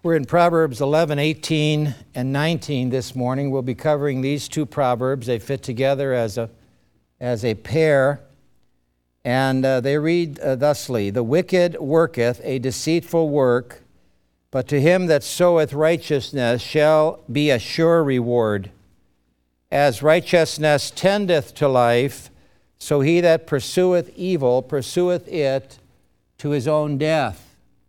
We're in Proverbs 11, 18, and 19 this morning. We'll be covering these two proverbs. They fit together as a pair. And they read thusly: The wicked worketh a deceitful work, but to him that soweth righteousness shall be a sure reward. As righteousness tendeth to life, so he that pursueth evil pursueth it to his own death.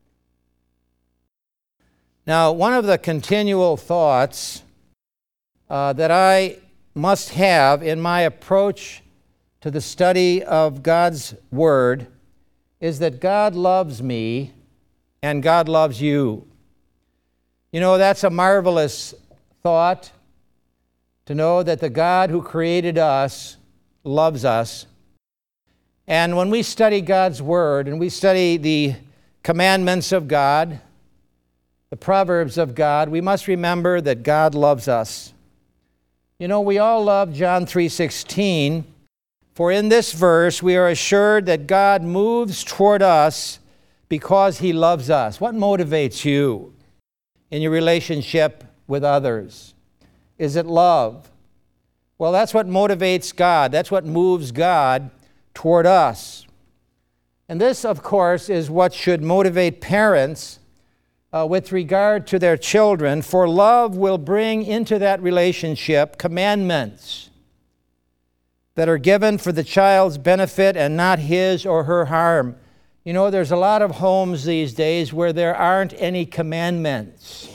Now, one of the continual thoughts that I must have in my approach to the study of God's Word is that God loves me and God loves you. You know, that's a marvelous thought, to know that the God who created us loves us. And when we study God's Word and we study the commandments of God, the proverbs of God, we must remember that God loves us. You know, we all love John 3:16, for in this verse we are assured that God moves toward us because He loves us. What motivates you in your relationship with others? Is it love? Well, that's what motivates God. That's what moves God toward us. And this, of course, is what should motivate parents with regard to their children, for love will bring into that relationship commandments that are given for the child's benefit and not his or her harm. You know, there's a lot of homes these days where there aren't any commandments.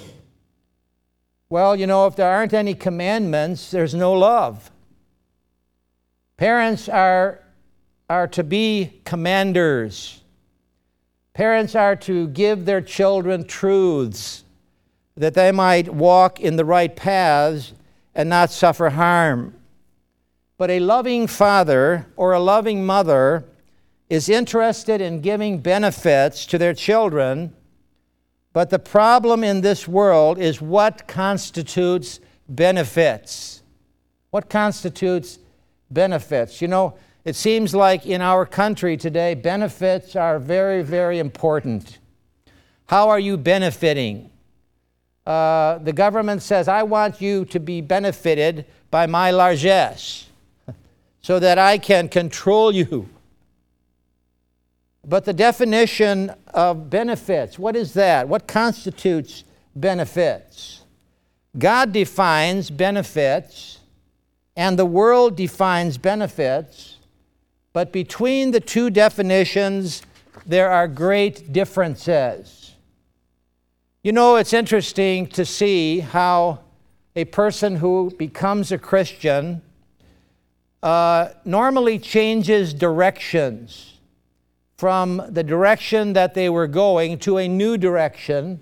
Well, you know, if there aren't any commandments, there's no love. Parents are to be commanders. Parents are to give their children truths that they might walk in the right paths and not suffer harm. But a loving father or a loving mother is interested in giving benefits to their children, but the problem in this world is what constitutes benefits. What constitutes benefits? You know, it seems like in our country today, benefits are very, very important. How are you benefiting? The government says, I want you to be benefited by my largesse so that I can control you. But the definition of benefits, what is that? What constitutes benefits? God defines benefits, and the world defines benefits. But between the two definitions, there are great differences. You know, it's interesting to see how a person who becomes a Christian normally changes directions from the direction that they were going to a new direction.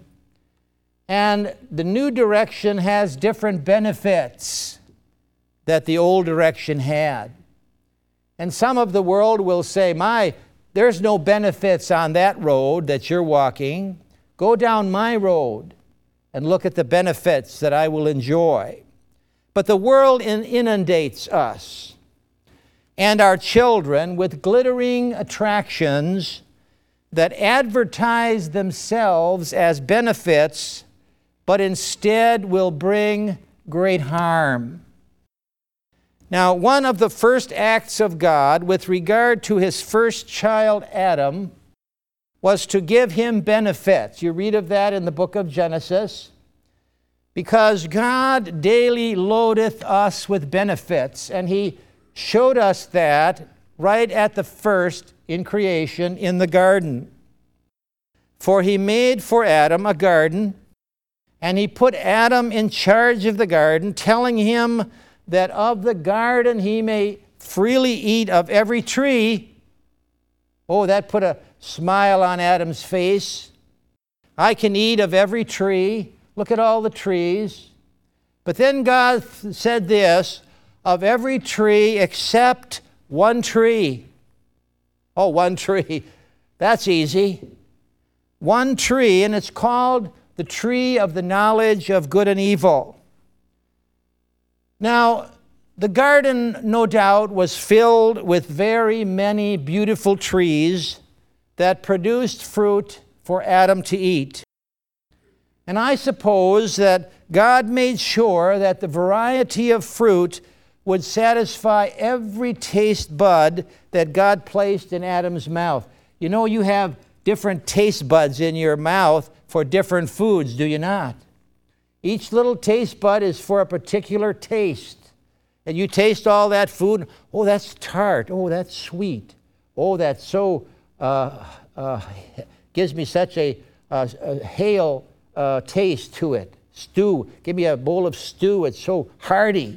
And the new direction has different benefits that the old direction had. And some of the world will say, there's no benefits on that road that you're walking. Go down my road and look at the benefits that I will enjoy. But the world inundates us and our children with glittering attractions that advertise themselves as benefits, but instead will bring great harm. Now, one of the first acts of God with regard to his first child, Adam, was to give him benefits. You read of that in the book of Genesis. Because God daily loadeth us with benefits, and he showed us that right at the first in creation in the garden. For he made for Adam a garden, and he put Adam in charge of the garden, telling him that of the garden he may freely eat of every tree. Oh, that put a smile on Adam's face. I can eat of every tree. Look at all the trees. But then God said this, of every tree except one tree. Oh, one tree. That's easy. One tree, and it's called the tree of the knowledge of good and evil. Now, the garden, no doubt, was filled with very many beautiful trees that produced fruit for Adam to eat. And I suppose that God made sure that the variety of fruit would satisfy every taste bud that God placed in Adam's mouth. You know, you have different taste buds in your mouth for different foods, do you not? Each little taste bud is for a particular taste. And you taste all that food. Oh, that's tart. Oh, that's sweet. Oh, that's so, gives me such a hale taste to it. Stew. Give me a bowl of stew. It's so hearty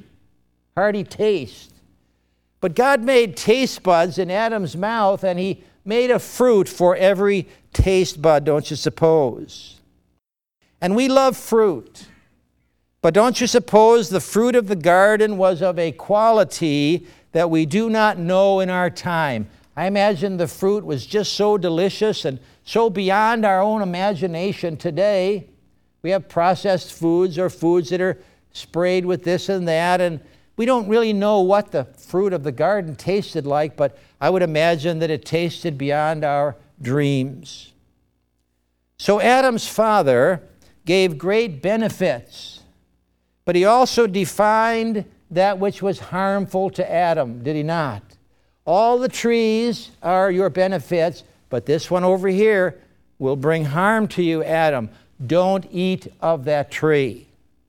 taste. But God made taste buds in Adam's mouth, and he made a fruit for every taste bud, don't you suppose? And we love fruit. But don't you suppose the fruit of the garden was of a quality that we do not know in our time? I imagine the fruit was just so delicious and so beyond our own imagination today. We have processed foods or foods that are sprayed with this and that, and we don't really know what the fruit of the garden tasted like, but I would imagine that it tasted beyond our dreams. So Adam's father gave great benefits, but he also defined that which was harmful to Adam, did he not? All the trees are your benefits, but this one over here will bring harm to you, Adam. Don't eat of that tree.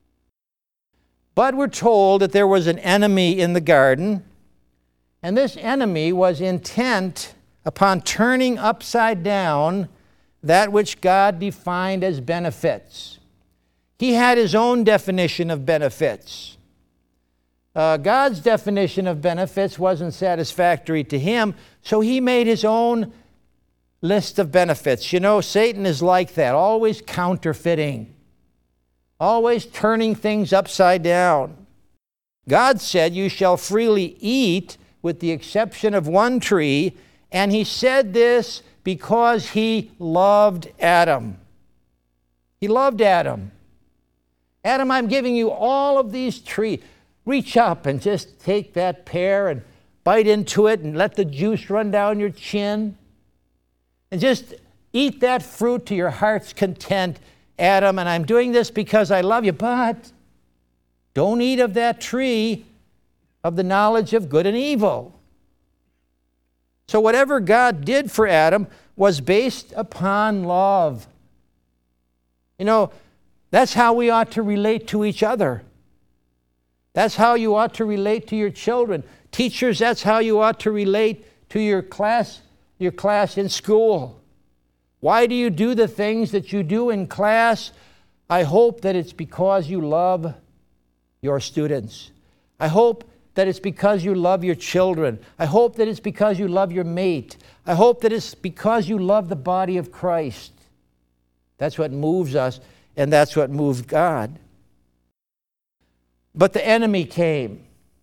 But we're told that there was an enemy in the garden, and this enemy was intent upon turning upside down that which God defined as benefits. He had his own definition of benefits. God's definition of benefits wasn't satisfactory to him, so he made his own list of benefits. You know, Satan is like that, always counterfeiting, always turning things upside down. God said, "You shall freely eat, with the exception of one tree," and he said this because he loved Adam. He loved Adam. Adam, I'm giving you all of these trees. Reach up and just take that pear and bite into it and let the juice run down your chin. And just eat that fruit to your heart's content, Adam. And I'm doing this because I love you. But don't eat of that tree of the knowledge of good and evil. So whatever God did for Adam was based upon love. You know, that's how we ought to relate to each other. That's how you ought to relate to your children. Teachers, that's how you ought to relate to your class in school. Why do you do the things that you do in class? I hope that it's because you love your students. I hope that it's because you love your children. I hope that it's because you love your mate. I hope that it's because you love the body of Christ. That's what moves us, and that's what moved God. But the enemy came.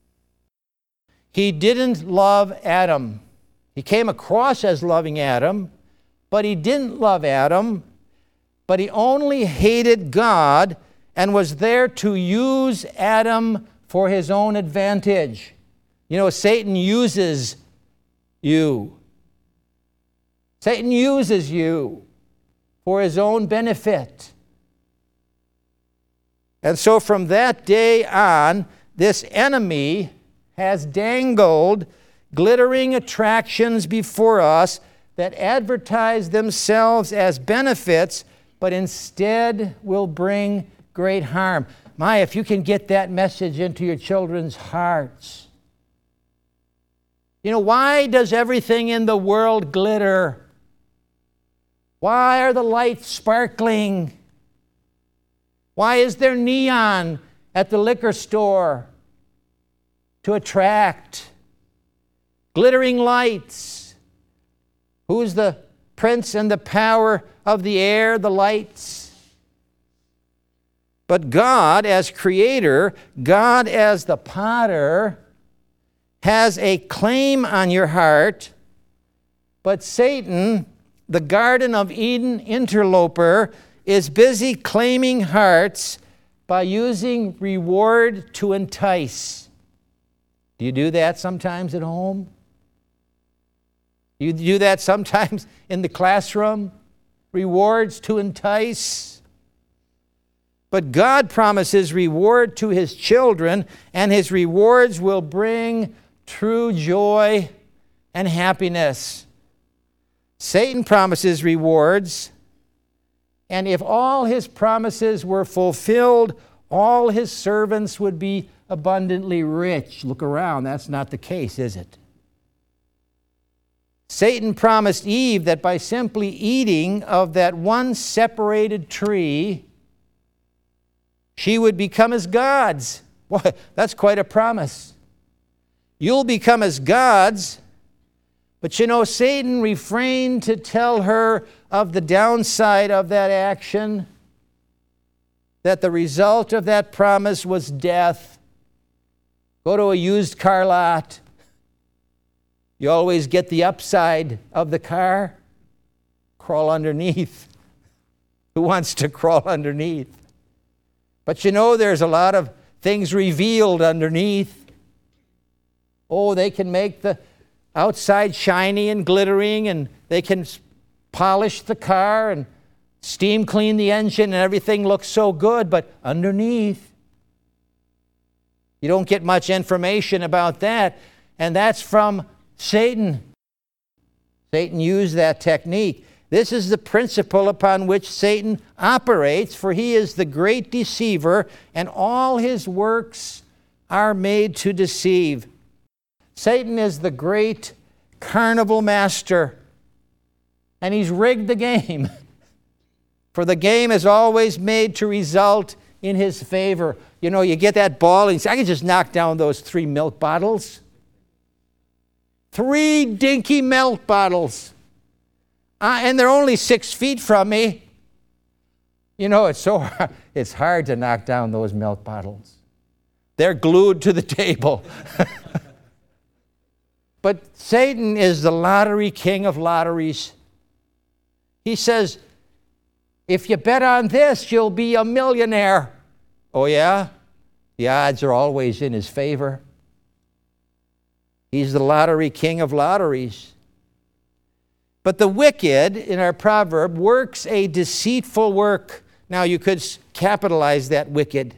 He didn't love Adam. He came across as loving Adam, but he didn't love Adam, but he only hated God and was there to use Adam for his own advantage. You know, Satan uses you. Satan uses you for his own benefit. And so from that day on, this enemy has dangled glittering attractions before us that advertise themselves as benefits, but instead will bring great harm. My, if you can get that message into your children's hearts. You know, why does everything in the world glitter? Why are the lights sparkling? Why is there neon at the liquor store? To attract. Glittering lights. Who's the prince and the power of the air? The lights. But God as creator, God as the potter, has a claim on your heart. But Satan, the Garden of Eden interloper, is busy claiming hearts by using reward to entice. Do you do that sometimes at home? You do that sometimes in the classroom? Rewards to entice? But God promises reward to his children, and his rewards will bring true joy and happiness. Satan promises rewards, and if all his promises were fulfilled, all his servants would be abundantly rich. Look around, that's not the case, is it? Satan promised Eve that by simply eating of that one separated tree, she would become as gods. Well, that's quite a promise. You'll become as gods. But you know, Satan refrained to tell her of the downside of that action, that the result of that promise was death. Go to a used car lot. You always get the upside of the car. Crawl underneath. Who wants to crawl underneath? But you know, there's a lot of things revealed underneath. Oh, they can make the outside shiny and glittering, and they can polish the car and steam clean the engine, and everything looks so good, but underneath, you don't get much information about that, and that's from Satan. Satan used that technique. This is the principle upon which Satan operates, for he is the great deceiver, and all his works are made to deceive. Satan is the great carnival master, and he's rigged the game. For the game is always made to result in his favor. You know, you get that ball, and you say, I can just knock down those 3 milk bottles. 3 dinky milk bottles. And they're only 6 feet from me. You know, it's hard to knock down those milk bottles. They're glued to the table. But Satan is the lottery king of lotteries. He says, if you bet on this, you'll be a millionaire. Oh yeah? The odds are always in his favor. He's the lottery king of lotteries. But the wicked, in our proverb, works a deceitful work. Now you could capitalize that wicked.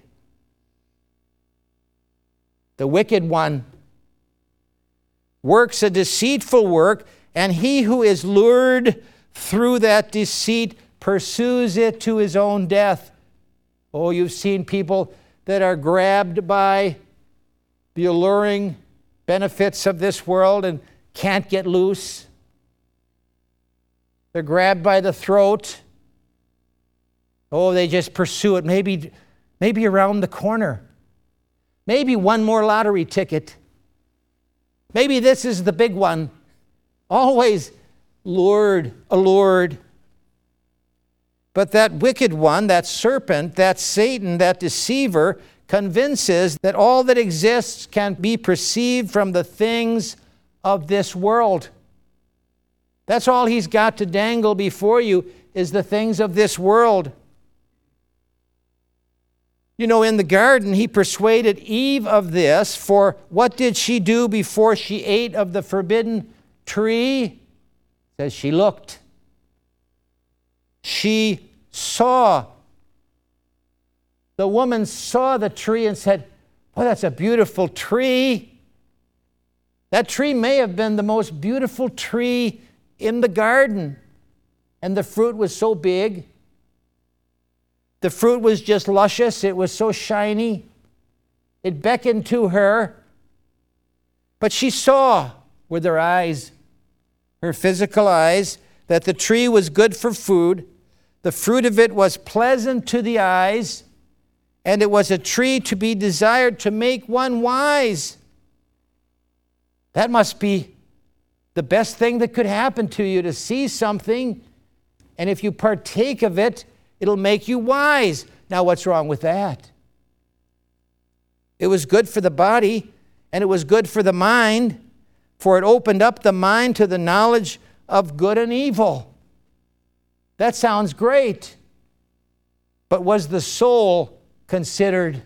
The wicked one works a deceitful work, and he who is lured through that deceit pursues it to his own death. Oh, you've seen people that are grabbed by the alluring benefits of this world and can't get loose. They're grabbed by the throat. Oh, they just pursue it. Maybe around the corner. Maybe one more lottery ticket. Maybe this is the big one. Always allured. But that wicked one, that serpent, that Satan, that deceiver, convinces that all that exists can be perceived from the things of this world. That's all he's got to dangle before you, is the things of this world. You know, in the garden, he persuaded Eve of this, for what did she do before she ate of the forbidden tree? It says she looked. She saw. The woman saw the tree and said, "Oh, that's a beautiful tree." That tree may have been the most beautiful tree in the garden. And the fruit was so big. The fruit was just luscious. It was so shiny. It beckoned to her. But she saw with her eyes, her physical eyes, that the tree was good for food. The fruit of it was pleasant to the eyes, and it was a tree to be desired to make one wise. That must be the best thing that could happen to you, to see something, and if you partake of it, it'll make you wise. Now, what's wrong with that? It was good for the body, and it was good for the mind, for it opened up the mind to the knowledge of good and evil. That sounds great. But was the soul considered?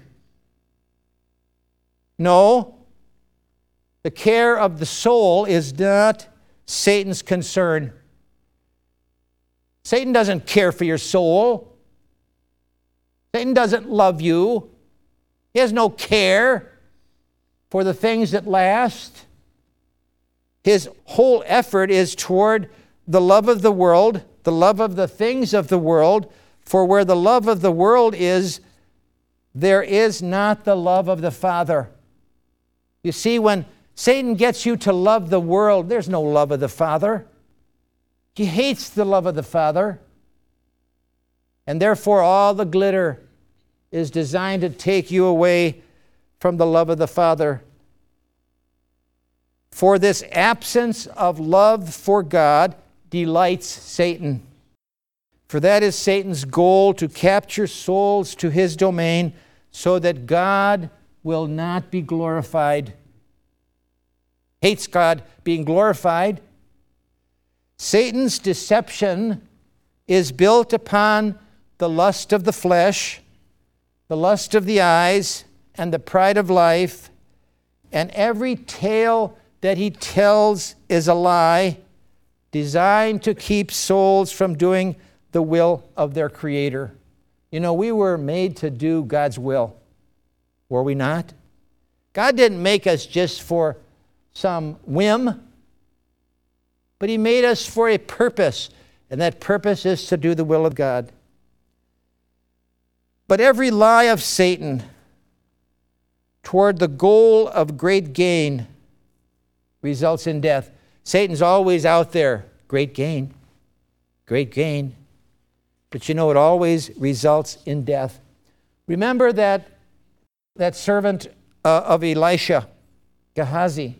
No. The care of the soul is not Satan's concern. Satan doesn't care for your soul. Satan doesn't love you. He has no care for the things that last. His whole effort is toward the love of the world, the love of the things of the world. For where the love of the world is, there is not the love of the Father. You see, when Satan gets you to love the world, there's no love of the Father. He hates the love of the Father. And therefore, all the glitter is designed to take you away from the love of the Father. For this absence of love for God delights Satan. For that is Satan's goal, to capture souls to his domain so that God will not be glorified. Hates God being glorified. Satan's deception is built upon the lust of the flesh, the lust of the eyes, and the pride of life. And every tale that he tells is a lie, designed to keep souls from doing the will of their Creator. You know, we were made to do God's will, were we not? God didn't make us just for some whim, but he made us for a purpose, and that purpose is to do the will of God. But every lie of Satan toward the goal of great gain results in death. Satan's always out there. Great gain. Great gain. But you know, it always results in death. Remember that servant of Elisha, Gehazi.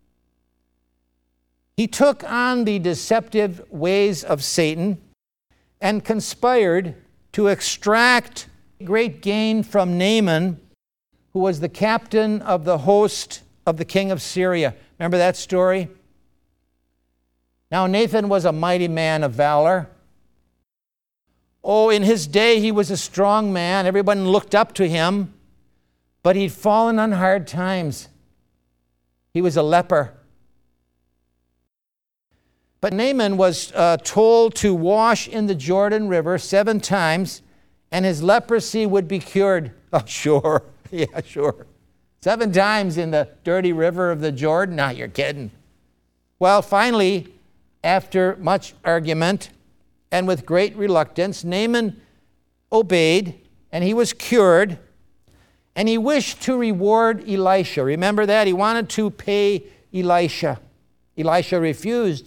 He took on the deceptive ways of Satan and conspired to extract great gain from Naaman, who was the captain of the host of the king of Syria. Remember that story? Now, Nathan was a mighty man of valor. Oh, in his day, he was a strong man. Everyone looked up to him. But he'd fallen on hard times. He was a leper. But Naaman was told to wash in the Jordan River 7 times, and his leprosy would be cured. Oh, sure. Yeah, sure. 7 times in the dirty river of the Jordan? No, you're kidding. Well, finally, after much argument and with great reluctance, Naaman obeyed, and he was cured, and he wished to reward Elisha. Remember that? He wanted to pay Elisha. Elisha refused.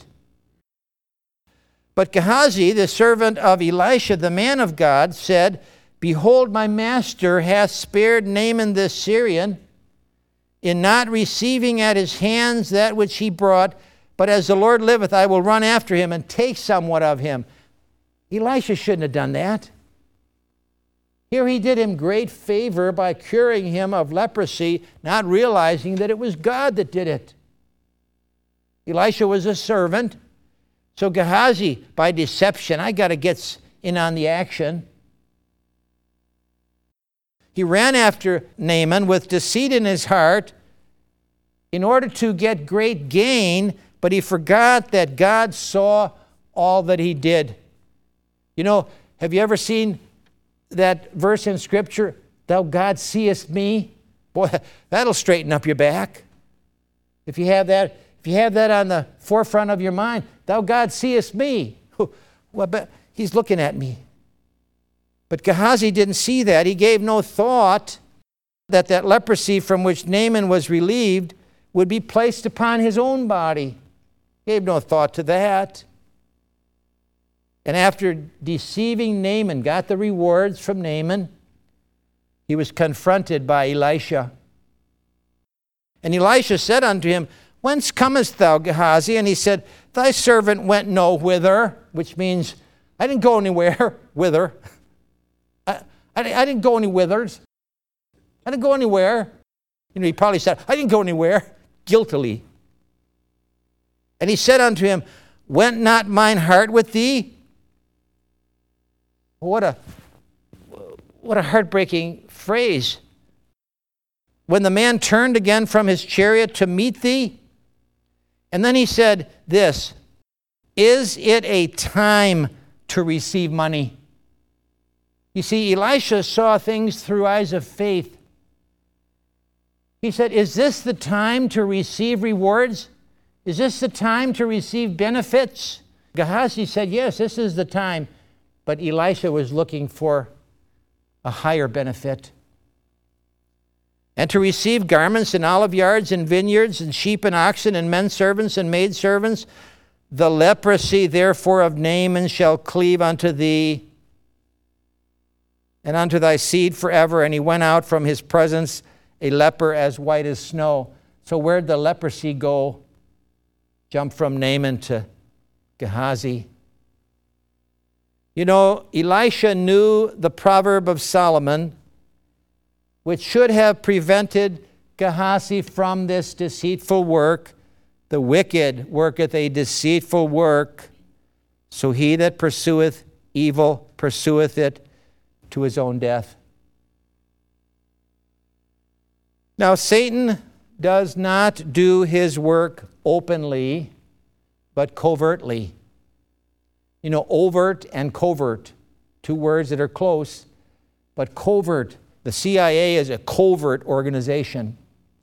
But Gehazi, the servant of Elisha, the man of God, said, "Behold, my master hath spared Naaman this Syrian, in not receiving at his hands that which he brought, but as the Lord liveth, I will run after him and take somewhat of him." Elisha shouldn't have done that. Here he did him great favor by curing him of leprosy, not realizing that it was God that did it. Elisha was a servant. So Gehazi, by deception, I got to get in on the action. He ran after Naaman with deceit in his heart in order to get great gain, but he forgot that God saw all that he did. You know, have you ever seen that verse in Scripture, "Thou God seest me"? Boy, that'll straighten up your back. If you have that on the forefront of your mind, "Thou God seest me." Well, but he's looking at me. But Gehazi didn't see that. He gave no thought that leprosy from which Naaman was relieved would be placed upon his own body. He gave no thought to that. And after deceiving Naaman, got the rewards from Naaman, he was confronted by Elisha. And Elisha said unto him, "Whence comest thou, Gehazi?" And he said, "Thy servant went no whither," which means, I didn't go anywhere. Whither? I didn't go any whithers. I didn't go anywhere. You know, he probably said, "I didn't go anywhere," guiltily. And he said unto him, "Went not mine heart with thee?" What a heartbreaking phrase. "When the man turned again from his chariot to meet thee?" And then he said this, "Is it a time to receive money?" You see, Elisha saw things through eyes of faith. He said, is this the time to receive rewards? Is this the time to receive benefits? Gehazi said, yes, this is the time. But Elisha was looking for a higher benefit. And to receive garments and olive yards and vineyards and sheep and oxen and men servants and maid servants. The leprosy therefore of Naaman shall cleave unto thee and unto thy seed forever. And he went out from his presence a leper as white as snow. So where'd the leprosy go? Jump from Naaman to Gehazi. You know, Elisha knew the proverb of Solomon, which should have prevented Gehazi from this deceitful work. The wicked worketh a deceitful work, so he that pursueth evil pursueth it to his own death. Now, Satan does not do his work openly, but covertly. You know, overt and covert, two words that are close, but covert. The CIA is a covert organization.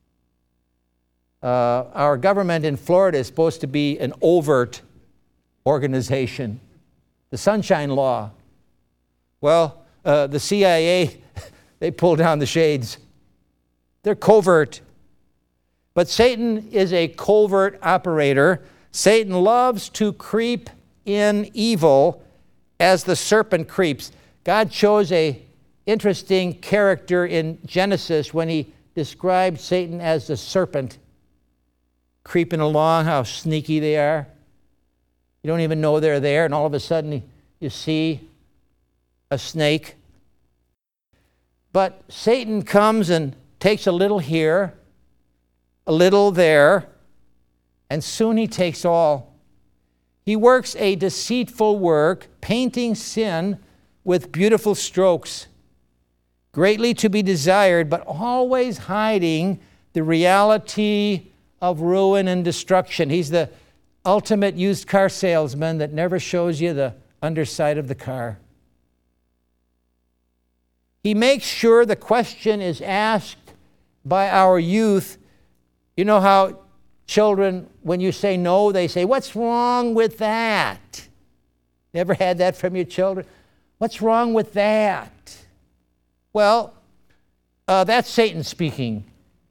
Our government in Florida is supposed to be an overt organization. The Sunshine Law. Well, the CIA, they pull down the shades. They're covert. But Satan is a covert operator. Satan loves to creep in evil as the serpent creeps. God chose an interesting character in Genesis when he described Satan as the serpent. Creeping along, how sneaky they are. You don't even know they're there, and all of a sudden you see a snake. But Satan comes and takes a little here, a little there, and soon he takes all. He works a deceitful work, painting sin with beautiful strokes, greatly to be desired, but always hiding the reality of ruin and destruction. He's the ultimate used car salesman that never shows you the underside of the car. He makes sure the question is asked by our youth. You know how children, when you say no, they say, what's wrong with that? Never had that from your children? What's wrong with that? Well, that's Satan speaking.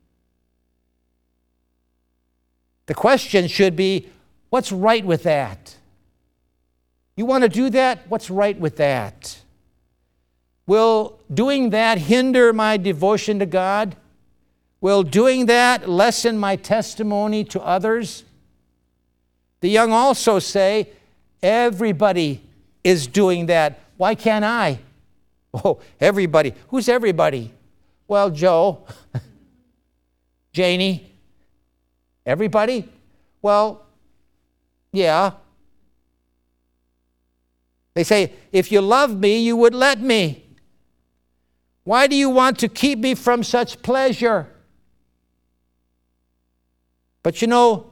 The question should be, what's right with that? You want to do that? What's right with that? Will doing that hinder my devotion to God? Will doing that lessen my testimony to others? The young also say, everybody is doing that. Why can't I? Oh, everybody. Who's everybody? Well, Joe, Janie. Everybody? Well, yeah. They say, if you love me, you would let me. Why do you want to keep me from such pleasure? But you know,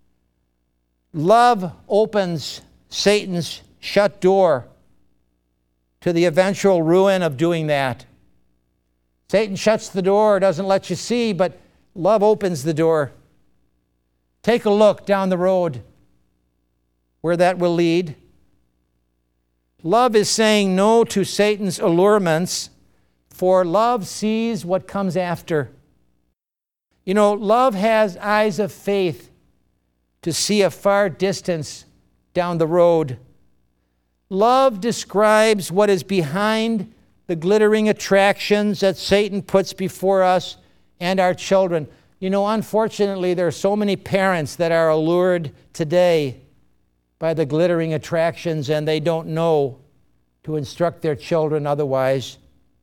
love opens Satan's shut door to the eventual ruin of doing that. Satan shuts the door, doesn't let you see, but love opens the door. Take a look down the road where that will lead. Love is saying no to Satan's allurements, for love sees what comes after. You know, love has eyes of faith to see a far distance down the road. Love describes what is behind the glittering attractions that Satan puts before us and our children. You know, unfortunately, there are so many parents that are allured today by the glittering attractions, and they don't know to instruct their children otherwise.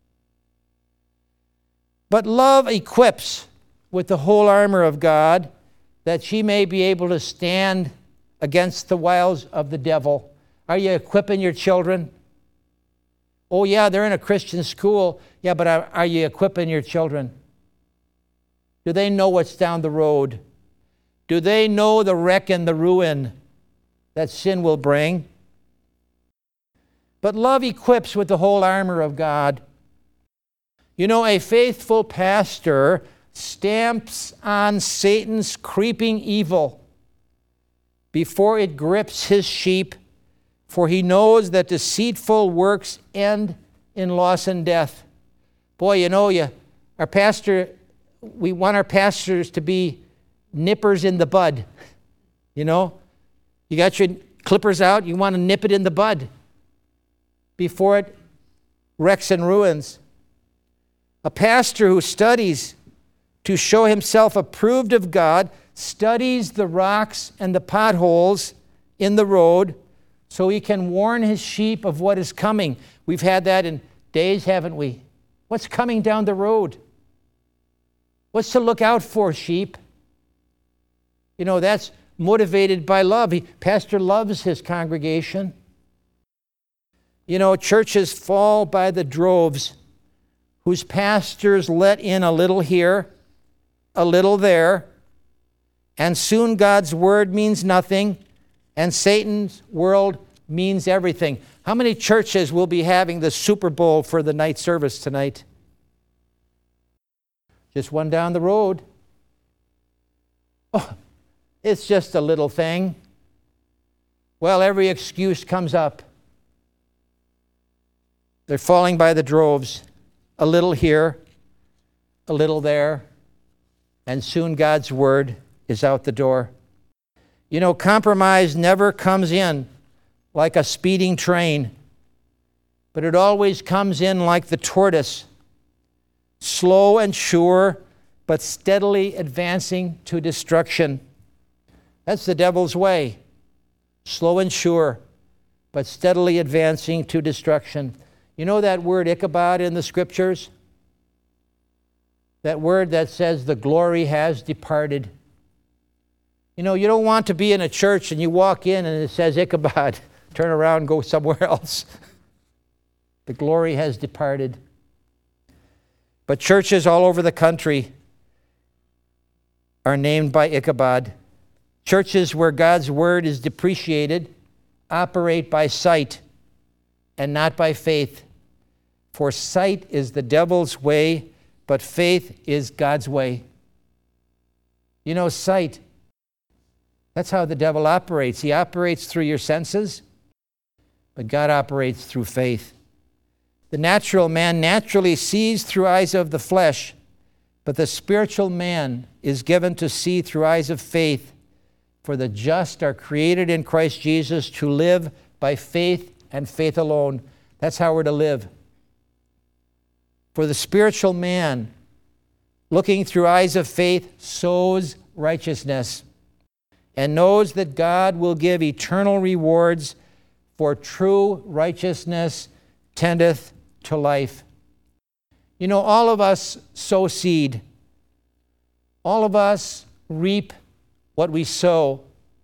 But love equips with the whole armor of God, that she may be able to stand against the wiles of the devil. Are you equipping your children? Oh, yeah, they're in a Christian school. Yeah, but are you equipping your children? Do they know what's down the road? Do they know the wreck and the ruin that sin will bring? but love equips with the whole armor of God. You know, a faithful pastor stamps on Satan's creeping evil before it grips his sheep, for he knows that deceitful works end in loss and death. Boy, you know, we want our pastors to be nippers in the bud. You know, you got your clippers out, you want to nip it in the bud before it wrecks and ruins. A pastor who studies to show himself approved of God studies the rocks and the potholes in the road so he can warn his sheep of what is coming. We've had that in days, haven't we? What's coming down the road? What's to look out for, sheep? You know, that's motivated by love. Pastor loves his congregation. You know, churches fall by the droves whose pastors let in a little here, a little there, and soon God's word means nothing, and Satan's world means everything. How many churches will be having the Super Bowl for the night service tonight? Just one down the road. Oh, it's just a little thing. Well, every excuse comes up. They're falling by the droves. A little here, a little there, and soon God's word is out the door. You know, compromise never comes in like a speeding train, but it always comes in like the tortoise, slow and sure, but steadily advancing to destruction. That's the devil's way. Slow and sure, but steadily advancing to destruction. You know that word Ichabod in the scriptures? That word that says the glory has departed. You know, you don't want to be in a church and you walk in and it says Ichabod. Turn around and go somewhere else. The glory has departed. But churches all over the country are named by Ichabod. Churches where God's word is depreciated operate by sight and not by faith. For sight is the devil's way, but faith is God's way. You know, sight, that's how the devil operates. He operates through your senses, but God operates through faith. The natural man naturally sees through eyes of the flesh, but the spiritual man is given to see through eyes of faith. For the just are created in Christ Jesus to live by faith and faith alone. That's how we're to live. For the spiritual man, looking through eyes of faith, sows righteousness and knows that God will give eternal rewards, for true righteousness tendeth to life. You know, all of us sow seed. All of us reap what we sow.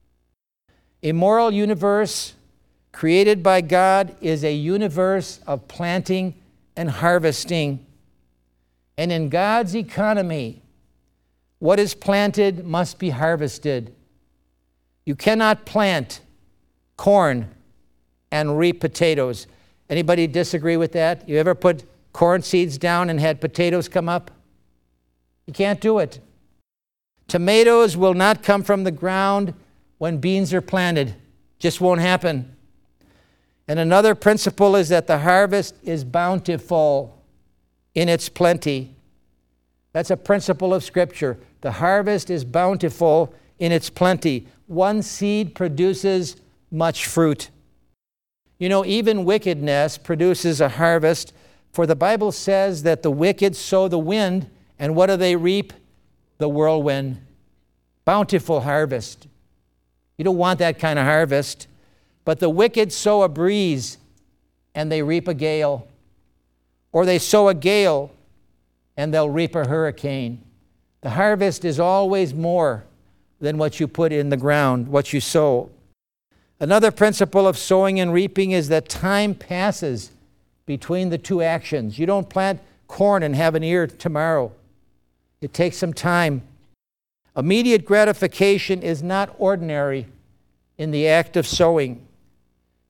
A moral universe created by God is a universe of planting and harvesting. And in God's economy, what is planted must be harvested. You cannot plant corn and reap potatoes. Anybody disagree with that? You ever put corn seeds down and had potatoes come up? You can't do it. Tomatoes will not come from the ground when beans are planted. Just won't happen. And another principle is that the harvest is bountiful in its plenty. That's a principle of Scripture. The harvest is bountiful in its plenty. One seed produces much fruit. You know, even wickedness produces a harvest, for the Bible says that the wicked sow the wind, and what do they reap? The whirlwind. Bountiful harvest. You don't want that kind of harvest. But the wicked sow a breeze, and they reap a gale. Or they sow a gale, and they'll reap a hurricane. The harvest is always more than what you put in the ground, what you sow. Another principle of sowing and reaping is that time passes between the two actions. You don't plant corn and have an ear tomorrow. It takes some time. Immediate gratification is not ordinary in the act of sowing.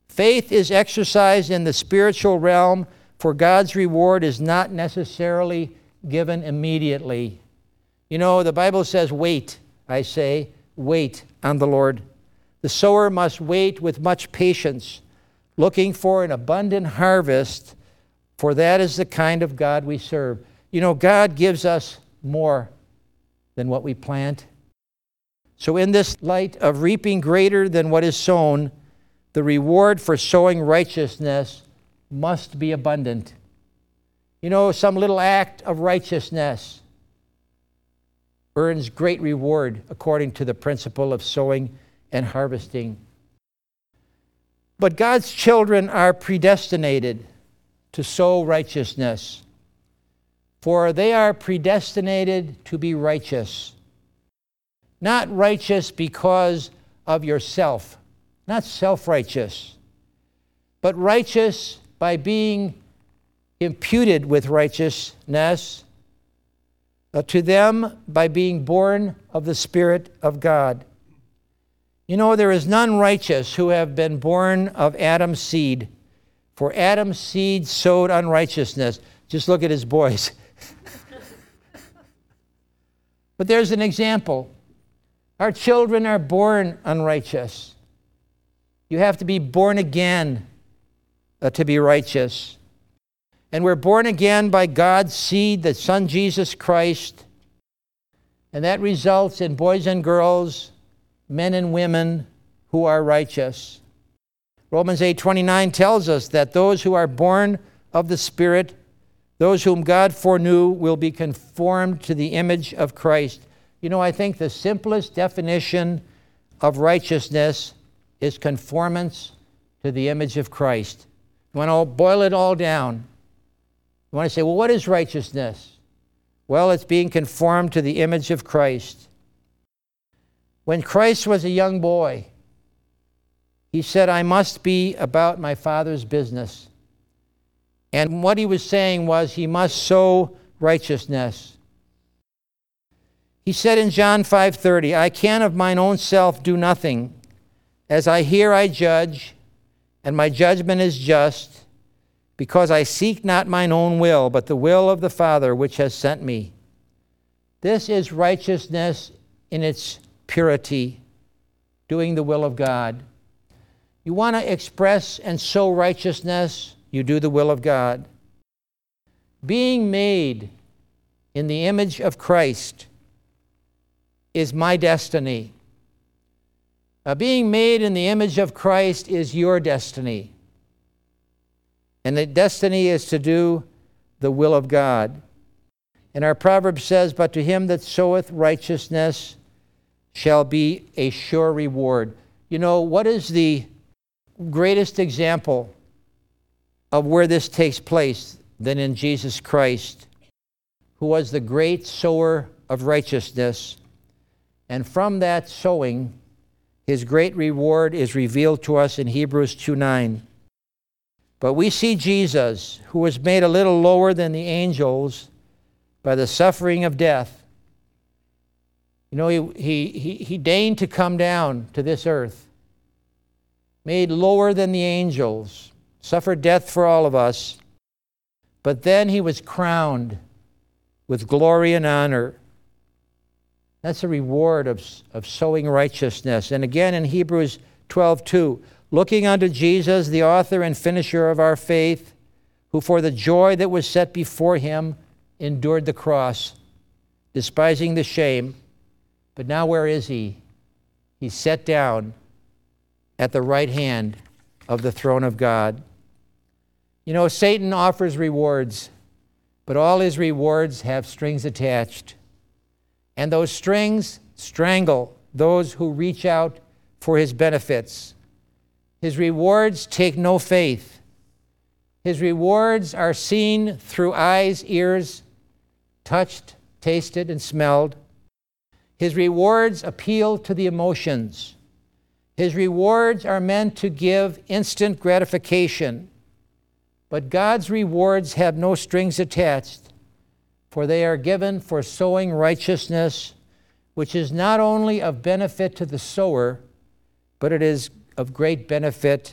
Faith is exercised in the spiritual realm, for God's reward is not necessarily given immediately. You know, the Bible says, wait, I say, wait on the Lord. The sower must wait with much patience, looking for an abundant harvest, for that is the kind of God we serve. You know, God gives us more than what we plant. So in this light of reaping greater than what is sown, the reward for sowing righteousness must be abundant. You know, some little act of righteousness earns great reward according to the principle of sowing and harvesting. But God's children are predestinated to sow righteousness, for they are predestinated to be righteous. Not righteous because of yourself, not self-righteous, but righteous by being imputed with righteousness to them by being born of the Spirit of God. You know, there is none righteous who have been born of Adam's seed, for Adam's seed sowed unrighteousness. Just look at his boys. But there's an example. Our children are born unrighteous. You have to be born again to be righteous. And we're born again by God's seed, the Son Jesus Christ. And that results in boys and girls, men and women who are righteous. Romans 8:29 tells us that those who are born of the Spirit, those whom God foreknew, will be conformed to the image of Christ. You know, I think the simplest definition of righteousness is conformance to the image of Christ. You want to boil it all down. You want to say, well, what is righteousness? Well, it's being conformed to the image of Christ. When Christ was a young boy, he said, I must be about my Father's business. And what he was saying was he must sow righteousness. He said in John 5:30, I can of mine own self do nothing. As I hear, I judge, and my judgment is just, because I seek not mine own will, but the will of the Father which has sent me. This is righteousness in its purity, doing the will of God. You want to express and sow righteousness, you do the will of God. Being made in the image of Christ is my destiny. Being made in the image of Christ is your destiny. And the destiny is to do the will of God. And our proverb says, but to him that soweth righteousness shall be a sure reward. You know, what is the greatest example of where this takes place than in Jesus Christ, who was the great sower of righteousness? And from that sowing, his great reward is revealed to us in Hebrews 2:9. But we see Jesus, who was made a little lower than the angels by the suffering of death. You know, he deigned to come down to this earth, made lower than the angels, suffered death for all of us, but then he was crowned with glory and honor. That's a reward of sowing righteousness. And again in Hebrews 12:2, looking unto Jesus, the author and finisher of our faith, who for the joy that was set before him endured the cross, despising the shame. But now where is he? He's set down at the right hand of the throne of God. You know, Satan offers rewards, but all his rewards have strings attached. And those strings strangle those who reach out for his benefits. His rewards take no faith. His rewards are seen through eyes, ears, touched, tasted, and smelled. His rewards appeal to the emotions. His rewards are meant to give instant gratification. But God's rewards have no strings attached, for they are given for sowing righteousness, which is not only of benefit to the sower, but it is of great benefit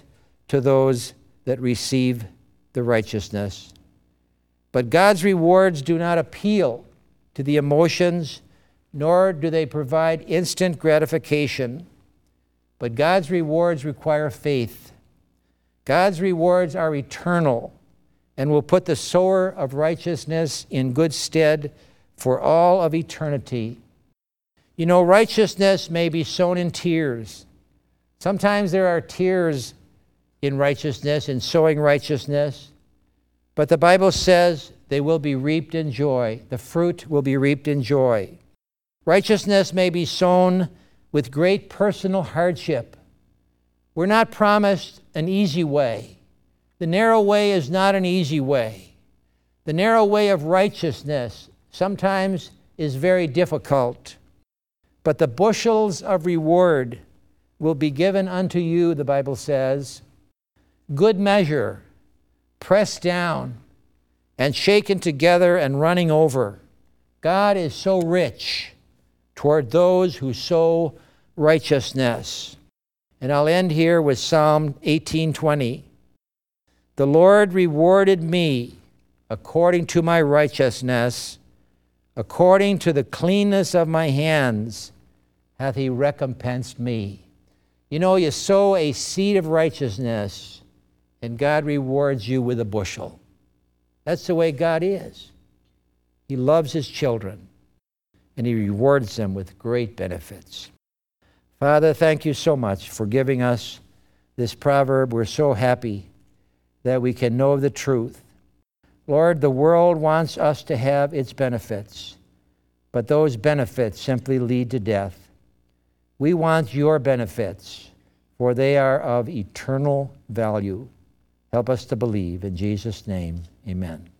to those that receive the righteousness. But God's rewards do not appeal to the emotions, nor do they provide instant gratification. But God's rewards require faith. God's rewards are eternal and will put the sower of righteousness in good stead for all of eternity. You know, righteousness may be sown in tears. Sometimes there are tears in righteousness, in sowing righteousness. But the Bible says they will be reaped in joy. The fruit will be reaped in joy. Righteousness may be sown with great personal hardship. We're not promised an easy way. The narrow way is not an easy way. The narrow way of righteousness sometimes is very difficult. But the bushels of reward will be given unto you, the Bible says, good measure, pressed down, and shaken together and running over. God is so rich toward those who sow righteousness. And I'll end here with Psalm 18:20. The Lord rewarded me according to my righteousness, according to the cleanness of my hands hath he recompensed me. You know, you sow a seed of righteousness, and God rewards you with a bushel. That's the way God is. He loves his children, and he rewards them with great benefits. Father, thank you so much for giving us this proverb. We're so happy that we can know the truth. Lord, the world wants us to have its benefits, but those benefits simply lead to death. We want your benefits, for they are of eternal value. Help us to believe. In Jesus' name, amen.